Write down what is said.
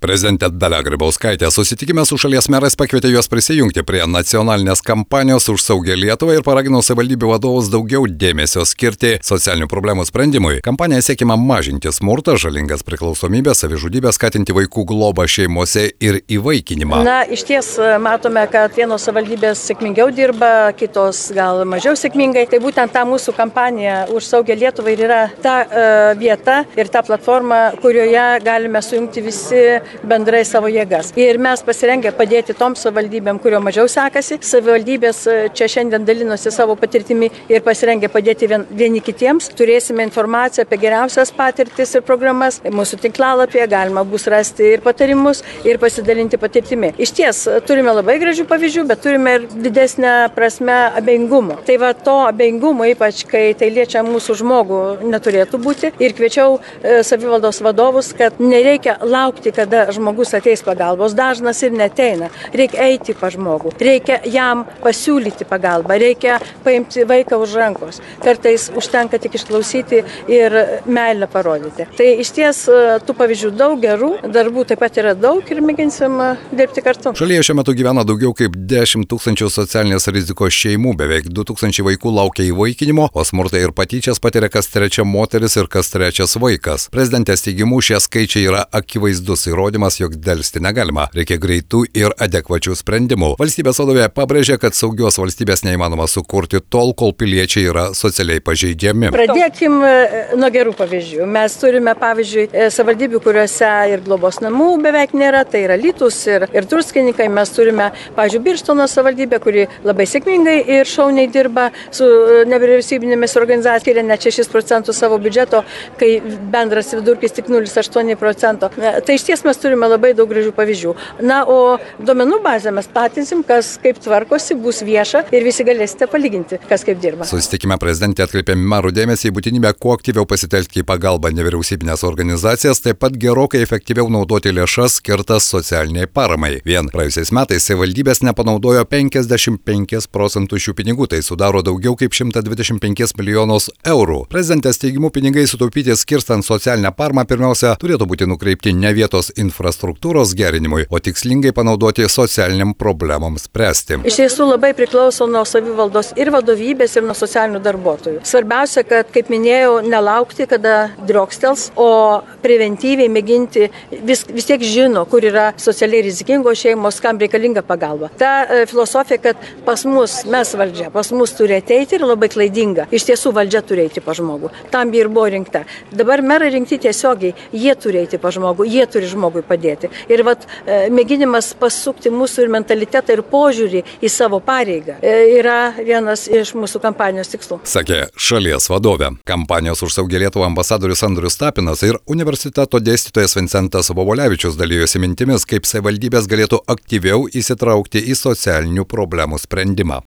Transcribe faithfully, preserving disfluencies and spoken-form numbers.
Prezidentė Dalia Grybauskaitė susitikime su šalies merais pakvietė juos prisijungti prie nacionalinės kampanijos už saugią Lietuvą ir paragino savivaldybių vadovus daugiau dėmesio skirti socialinių problemų sprendimui. Kampanija siekiama mažinti smurtą, žalingas priklausomybės, savižudybę, skatinti vaikų globą šeimose ir įvaikinimą. Na, iš ties matome, kad vienos savivaldybės sėkmingiau dirba, kitos gal mažiau sėkmingai. Tai būtent ta mūsų kampanija už saugią Lietuvą ir yra ta uh, vieta ir ta platforma, kurioje galime sujungti visi bendrai savo jėgas. Ir mes pasirengę padėti toms savivaldybėm, kurio mažiau sekasi. Savivaldybės čia šiandien dalinosi savo patirtimi ir pasirengę padėti vien, vieni kitiems. Turėsime informaciją apie geriausias patirtis ir programas. Mūsų tinklalapyje galima bus rasti ir patarimus, ir pasidalinti patirtimi. Iš ties, turime labai gražių pavyzdžių, bet turime ir didesnę prasme abejingumo. Tai va to abejingumo, ypač kai tai liečia mūsų žmogų, neturėtų būti. Ir kviečiau e, savivaldos vadovus, kad nereikia laukti, kada žmogus ateis pagalbos, dažnas ir neteina. Reikia eiti pa žmogų, reikia jam pasiūlyti pagalbą, reikia paimti vaiką už rankos. Kartais užtenka tik išklausyti ir meilę parodyti. Tai iš ties tų pavyzdžių daug gerų, darbų taip pat yra daug ir mėginsim dirbti kartu. Šalyje šiuo metu gyvena daugiau kaip dešimt tūkstančių socialinės rizikos šeimų, beveik du tūkstančiai vaikų laukia įvaikinimo, o smurtą ir patyčias patiria kas trečia moteris ir kas trečias vaikas. Prezidentės teigimu šie skaičiai yra akivaizdus įrodymas, jog delsti negalima. Reikia greitų ir adekvačių sprendimų. Valstybės vadovė pabrėžė, kad saugios valstybės neįmanoma sukurti tol, kol piliečiai yra socialiai pažeidžiami. Pradėkim nuo gerų pavyzdžių. Mes turime, pavyzdžiui, savivaldybių, kuriuose ir globos namų beveik nėra, tai yra Alytus ir, ir Druskininkai. Mes turime, pavyzdžiui, Birštono savivaldybę, kuri labai sėkmingai ir šauniai dirba su nevyriausybinėmis organizacijomis, skiria net šešis procentus savo biudžeto, kai bendras vidurkis tik nulis kablelis aštuoni procento. Tai iš ties mes turime labai daug gražių pavyzdžių. Na, o duomenų bazę mes platinsim, kas kaip tvarkosi, bus vieša ir visi galėsite palyginti, kas kaip dirba. Susitikime prezidentė atkreipė merų dėmesį į būtinybę kuo aktyviau pasitelkti į pagalbą nevyriausybinės organizacijas, taip pat gerokai efektyviau naudoti lėšas skirtas socialiniai paramai. Vien praėjusiais metais savivaldybės nepanaudojo penkiasdešimt penkis procentus šių pinigų, tai sudaro daugiau kaip šimtas dvidešimt penkis milijonus eurų. Prezidentės teigimu pinigai sutaupyti skirstant socialinę paramą pirmiausia turėtų būti nukreipti ne vietos infrastruktūros gerinimui, o tikslingai panaudoti socialiniam problemams spręsti. Iš tiesų labai priklauso nuo savivaldos ir vadovybės, ir nuo socialinių darbuotojų. Svarbiausia, kad, kaip minėjau, nelaukti, kada driokstels, o preventyviai mėginti, vis, vis tiek žino, kur yra socialiai rizikingos šeimos, kam reikalinga pagalba. Ta e, filosofija, kad pas mus, mes valdžia, pas mus turi ateiti, ir labai klaidinga. Iš tiesų valdžia turi eiti pa žmogų. Tam ir buvo rinkta. Dabar merai rinkti tiesiogiai, jie turi eiti pa žmogų, jie turi žmogui padėti. Ir vat, e, mėginimas pasukti mūsų ir mentalitetą ir požiūrį į savo pareigą e, yra vienas iš mūsų kampanijos tikslų. Sakė šalies vadovė. Kampanijos už saugią Lietuvą ambasadorius Andrius Tapinas ir universiteto dėstytojas Vincentas Vobolevičius dalijosi mintimis, kaip savivaldybės galėtų aktyviau įsitraukti į socialinių problemų sprendimą.